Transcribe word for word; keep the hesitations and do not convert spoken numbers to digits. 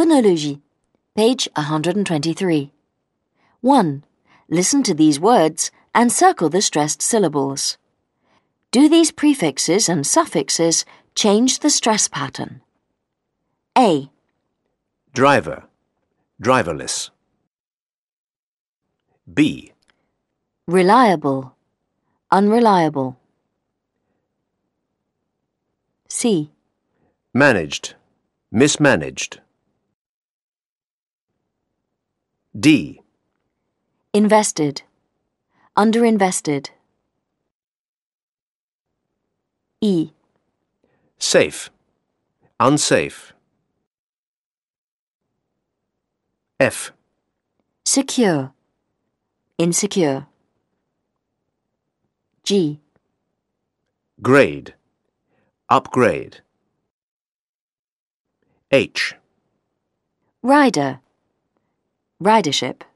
Phonologie, page one hundred twenty-three. one. Listen to these words and circle the stressed syllables. Do these prefixes and suffixes change the stress pattern? A. Driver, driverless. B. Reliable, unreliable. C. Managed, mismanaged. D. Invested, underinvested. E. Safe, unsafe. F. Secure, insecure. G. Grade, upgrade. H. Rider, ridership.